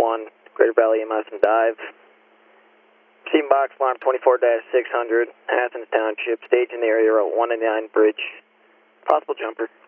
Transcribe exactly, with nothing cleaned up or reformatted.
one, Greater Valley M S and dive. Receiving box alarm twenty-four dash six hundred, Athens Township, stage in the area, Route one ninety-nine bridge. Possible jumper.